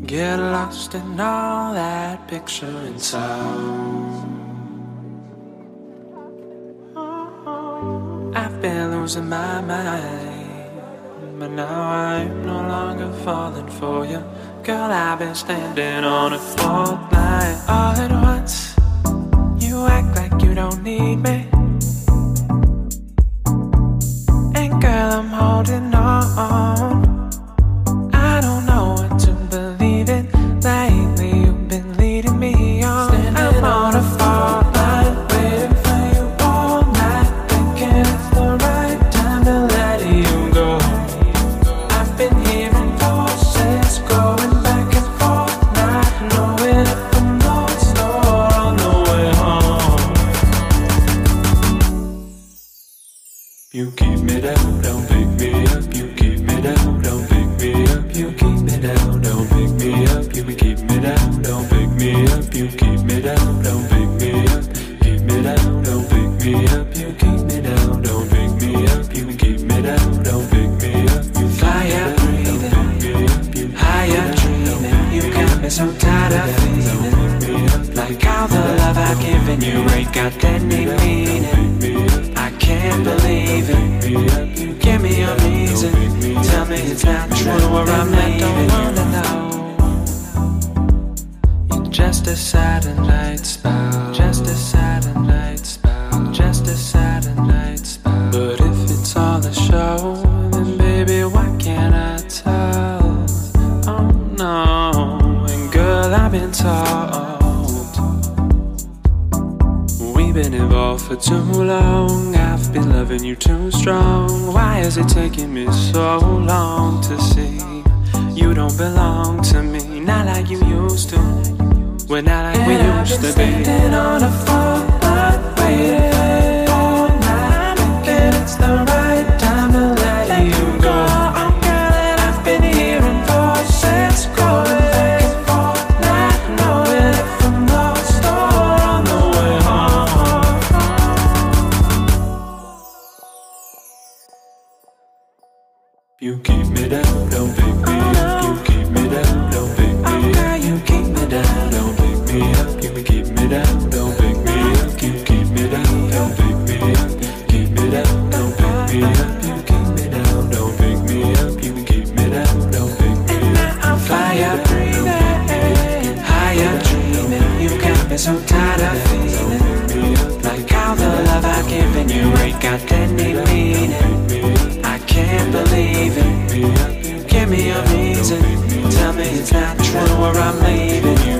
Get lost in all that picture and sound. I've been losing my mind, but now I'm no longer falling for you. Girl, I've been standing on a fault line. All at once, you act like you don't need me, and girl, I'm holding on. I don't know what to believe in. Lately you've been leading me on. I'm on a fault line, waiting for you all night, thinking it's the right time to let you go. I've been hearing voices going back and forth, not knowing if I'm lost or on the way home. You keep me down, don't pick me up. You keep me down, don't pick me up. You keep me down, don't pick me up. You keep me down, don't pick me up. You keep me down, don't pick me up. Keep me down, don't pick me up. You keep me down, don't pick me up. You keep me down, don't pick me up. You fire breathing, higher dreaming. You got me so tired of feeling like all the love I've given you ain't got any meaning. I can't believe it. Give me a reason. Tell me it's not true or I'm at. Don't wanna know. You're just a Saturday night spell. Just a Saturday night spell. Just a Saturday night spell. But if it's all a show, then baby, why can't I tell? Oh no, and girl, I've been told we've been involved for too long. I've been loving you too strong. Why is it taking me so long to see you don't belong to me? Not like you used to. We're not like we used to be. Standing on a fault line, waiting all night, thinking it's the right time to let you go. Girl, I've been hearing voices going back and forth, not knowing if I'm lost or on the way home. You keep me down, don't pick me up. You keep me down, don't pick me up. You keep me down, don't pick me up. You keep me down, don't pick me up. You keep me down, don't pick me up. Keep me down, don't pick me up. You keep me down, don't pick me up. You keep me down, don't pick me up. I'm fire breathing, higher dreaming. You got me so tired of feeling like all the love I've given you ain't got any meaning. I can't believe it. Give me a reason. Tell me it's not true or I'm leaving you.